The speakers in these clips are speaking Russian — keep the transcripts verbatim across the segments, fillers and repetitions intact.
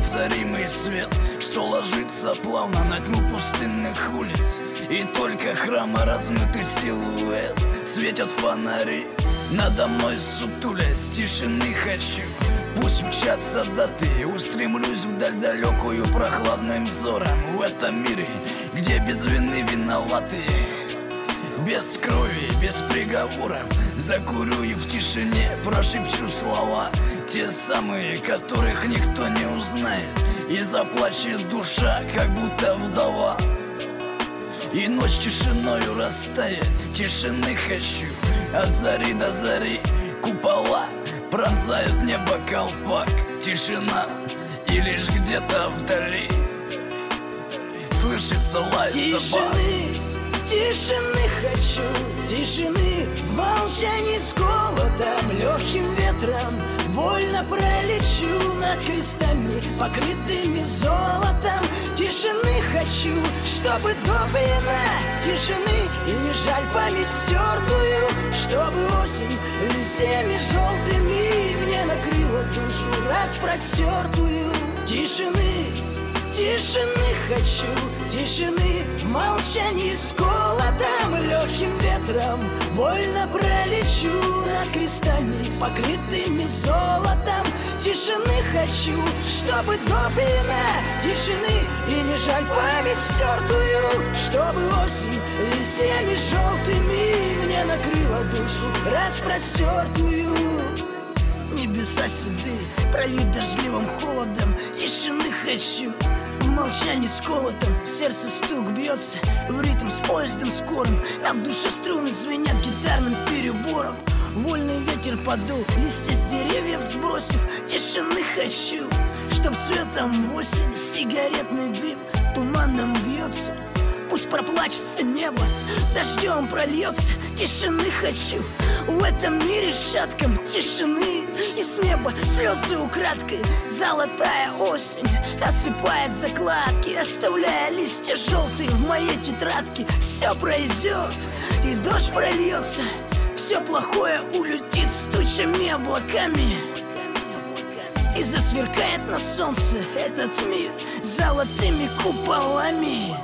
неповторимый свет, что ложится плавно на тьму пустынных улиц. И только храма размытый силуэт светят фонари надо мной сутулясь. Тишины хочу, пусть мчатся даты. Устремлюсь вдаль далекую прохладным взором. В этом мире, где без вины виноваты, без крови, без приговоров, закурю и в тишине прошепчу слова, те самые, которых никто не узнает. И заплачет душа, как будто вдова. И ночь тишиною растает. Тишины хочу от зари до зари. Купола пронзают небо колпак. Тишина, и лишь где-то вдали слышится лай собак. Тишины хочу, тишины в молчании с голодом, легким ветром вольно пролечу над крестами, покрытыми золотом. Тишины хочу, чтобы допьяна тишины, и не жаль память стертую, чтобы осень листьями желтыми мне накрыла душу распростертую. Тишины, тишины хочу, тишины в молчании с голодом, легким ветром вольно пролечу над крестами, покрытыми золотом. Тишины хочу, чтобы допьяна тишины, и не жаль память стертую, чтобы осень листьями желтыми мне накрыла душу распростертую. Небеса седые, прольют дождливым холодом. Тишины хочу, в молчании с колотом. Сердце стук бьется в ритм с поездом скорым, а в душе струны звенят гитарным перебором. Вольный ветер подул, листья с деревьев сбросив. Тишины хочу, чтоб светом осень сигаретный дым туманом бьется. Пусть проплачется небо, дождем прольется. Тишины хочу в этом мире шатком. Тишины, и с неба слезы украдкой. Золотая осень осыпает закладки, оставляя листья желтые в моей тетрадке. Все пройдет, и дождь прольется, все плохое улетит с тучами облаками, и засверкает на солнце этот мир золотыми куполами.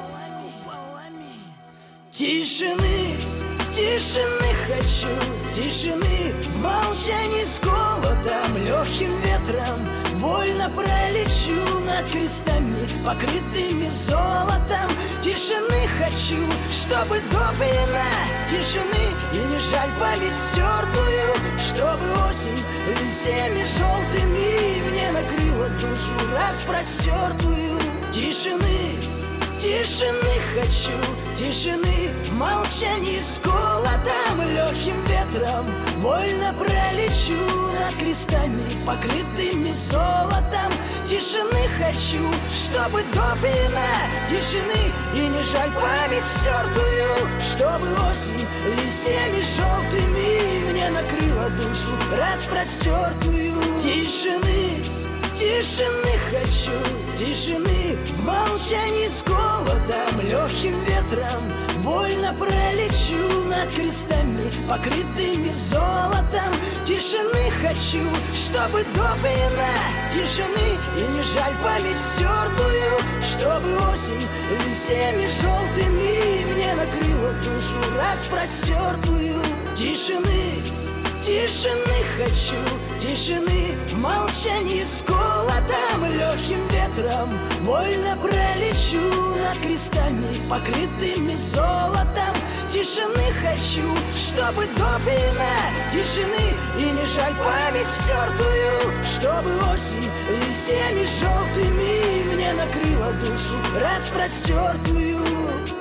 Тишины, тишины хочу, тишины в молчании с голодом, легким ветром вольно пролечу над крестами, покрытыми золотом. Тишины хочу, чтобы допьяна тишины, и не жаль память стертую, чтобы осень листьями желтыми мне накрыла душу распростертую. Тишины, тишины хочу, тишины в молчании с голодом, легким ветром вольно пролечу над крестами, покрытыми золотом. Тишины хочу, чтобы допьяна тишины, и не жаль память стертую, чтобы осень листьями желтыми мне накрыла душу распростертую. Тишины, тишины хочу, тишины в молчании с голодом, легким ветром вольно пролечу над крестами, покрытыми золотом. Тишины хочу, чтобы допьяна тишины, и не жаль память стертую, чтобы осень листьями желтыми мне накрыла душу распростертую. Тишины, тишины хочу, тишины в молчании с голодом, легким ветром вольно пролечу над крестами, покрытыми золотом. Тишины хочу, чтобы допьяна тишины, и не жаль память стертую, чтобы осень листьями желтыми мне накрыла душу распростертую.